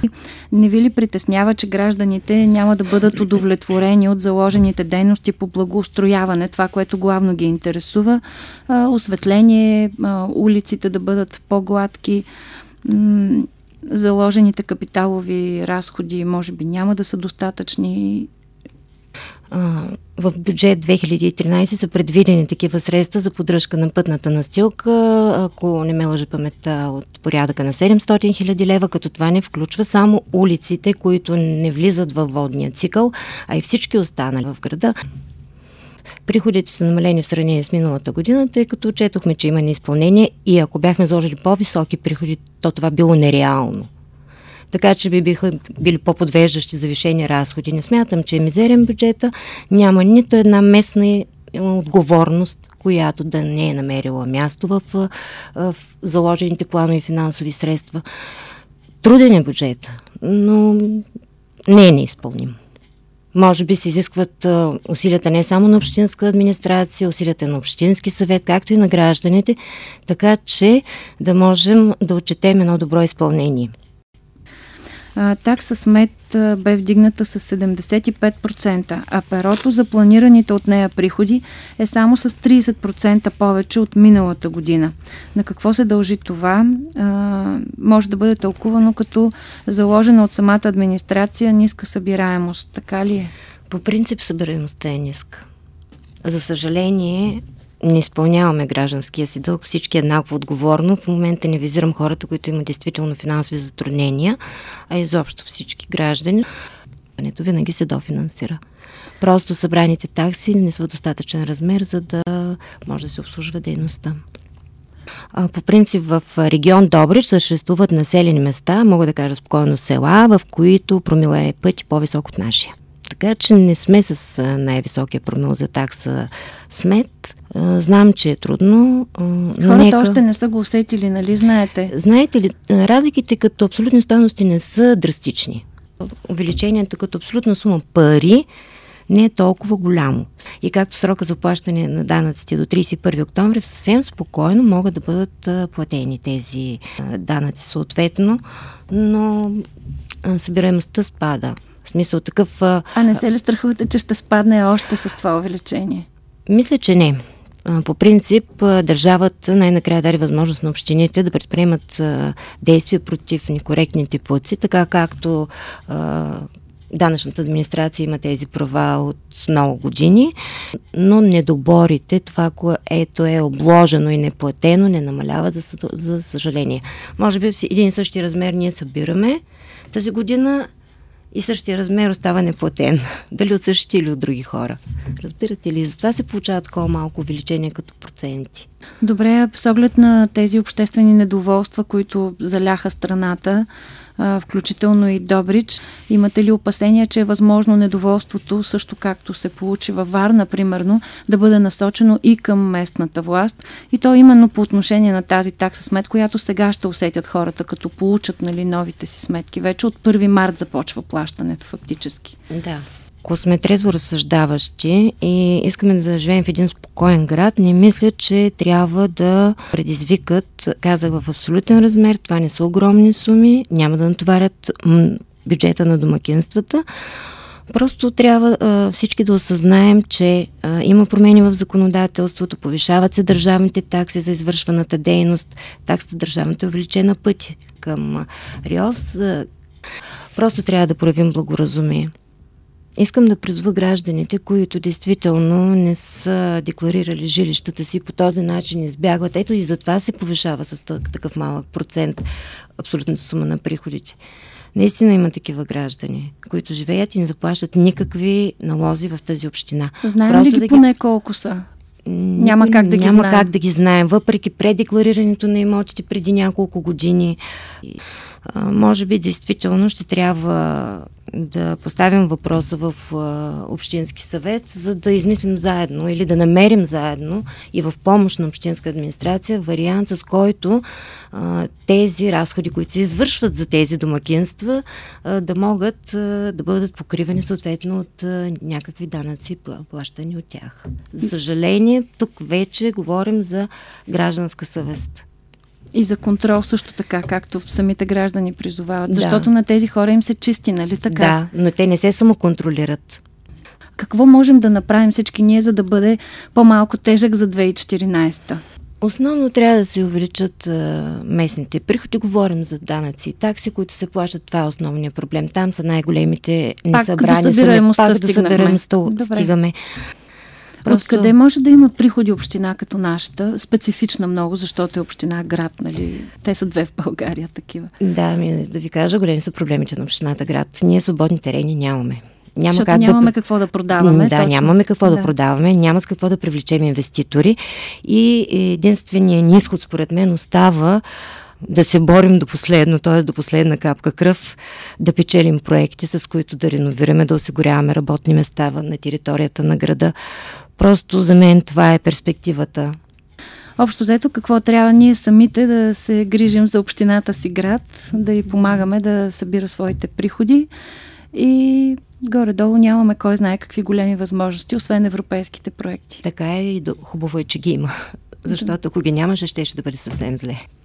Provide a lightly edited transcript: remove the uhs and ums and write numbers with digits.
Не ви ли притеснява, че гражданите няма да бъдат удовлетворени от заложените дейности по благоустрояване, това, което главно ги интересува, осветление, улиците да бъдат по-гладки, заложените капиталови разходи може би няма да са достатъчни? В бюджет 2013 са предвидени такива средства за поддръжка на пътната настилка, ако не ме лъжи паметта, от порядъка на 700 хиляди лева, като това не включва само улиците, които не влизат във водния цикъл, а и всички останали в града. Приходите са намалени в сравнение с миналата година, тъй като отчетохме, че има неизпълнение и ако бяхме заложили по-високи приходи, то това било нереално. Така че биха били по-подвеждащи завишени разходи. Не смятам, че е мизерен бюджета. Няма нито една местна отговорност, която да не е намерила място в заложените планови финансови средства. Труден е бюджет, но не е неизпълним. Може би се изискват усилията не само на общинска администрация, усилията на общински съвет, както и на гражданите, така че да можем да отчетем едно добро изпълнение. Такса смет бе вдигната с 75%, а перото за планираните от нея приходи е само с 30% повече от миналата година. На какво се дължи това? Може да бъде тълкувано като заложена от самата администрация ниска събираемост. Така ли е? По принцип събираемостта е ниска. За съжаление, не изпълняваме гражданския си дълг, всички еднакво отговорно. В момента не визирам хората, които имат действително финансови затруднения, а изобщо всички граждани. Винаги се дофинансира. Просто събраните такси не са в достатъчен размер, за да може да се обслужва дейността. По принцип в регион Добрич съществуват населени места, мога да кажа спокойно села, в които промила е пъти по-висок от нашия. Така че не сме с най-високия промил за такса смет. Знам, че е трудно. Хората още не са го усетили, нали знаете? Знаете ли, разликите като абсолютни стойности не са драстични. Увеличението като абсолютна сума пари не е толкова голямо. И както срока за плащане на данъците до 31 октомври, съвсем спокойно могат да бъдат платени тези данъци съответно, но събираемостта спада. В смисъл такъв... А не се ли страхувате, че ще спадне още с това увеличение? Мисля, че не. По принцип, държавата най-накрая даде възможност на общините да предприемат действия против некоректните платци, така както данъчната администрация има тези права от много години, но недоборите, това, което е обложено и неплатено, не намаляват, за съжаление. Може би в един и същи размер ние събираме тази година и същия размер остава неплатен. Дали от същите или от други хора. Разбирате ли? Затова се получава такова малко увеличение като проценти. Добре, с оглед на тези обществени недоволства, които заляха страната, включително и Добрич, имате ли опасения, че е възможно недоволството, също както се получи във Варна, примерно, да бъде насочено и към местната власт? И то именно по отношение на тази такса смет, която сега ще усетят хората, като получат, нали, новите си сметки. Вече от 1 март започва плащането фактически. Да. Ако сме трезво разсъждаващи и искаме да живеем в един спокоен град, не мисля, че трябва да предизвикат, казах в абсолютен размер, това не са огромни суми, няма да натоварят бюджета на домакинствата. Просто трябва всички да осъзнаем, че има промени в законодателството, повишават се държавните такси за извършваната дейност, таксата държавната е увеличена пъти към РИОС. Просто трябва да проявим благоразумие. Искам да призова гражданите, които действително не са декларирали жилищата си, по този начин избягват. Ето и затова се повишава с такъв малък процент абсолютната сума на приходите. Наистина има такива граждани, които живеят и не заплащат никакви налози в тази община. Знаем ли ги поне колко са? Няма как да ги знаем. Няма как да ги знаем, въпреки предекларирането на имотите преди няколко години. Може би действително ще трябва да поставим въпроса в Общински съвет, за да измислим заедно или да намерим заедно и в помощ на Общинска администрация вариант, с който тези разходи, които се извършват за тези домакинства, да могат да бъдат покривани съответно от някакви данъци, плащани от тях. За съжаление, тук вече говорим за гражданска съвест. И за контрол също така, както самите граждани призовават. Защото на тези хора им се чисти, нали така? Да, но те не се самоконтролират. Какво можем да направим всички ние, за да бъде по-малко тежък за 2014-та? Основно трябва да се увеличат местните приходи. Говорим за данъци и такси, които се плащат. Това е основният проблем. Там са най-големите несъбрани. Пак до събираемостта стигаме. Откъде може да има приходи община като нашата? Специфична много, защото е община град, нали? Те са две в България такива. Да, да ви кажа, големи са проблемите на общината град. Ние свободни терени нямаме. Защото нямаме какво да продаваме. Да, нямаме какво да продаваме, няма с какво да привлечем инвеститори и единственият ни изход, според мен, остава да се борим до последно, т.е. до последна капка кръв, да печелим проекти, с които да реновираме, да осигуряваме работни места на територията на града. Просто за мен това е перспективата. Общо взето, какво трябва ние самите да се грижим за общината си град, да й помагаме да събира своите приходи и горе-долу нямаме кой знае какви големи възможности, освен европейските проекти. Така е и хубаво е, че ги има. Защото ако ги нямаше, щеше да бъде съвсем зле.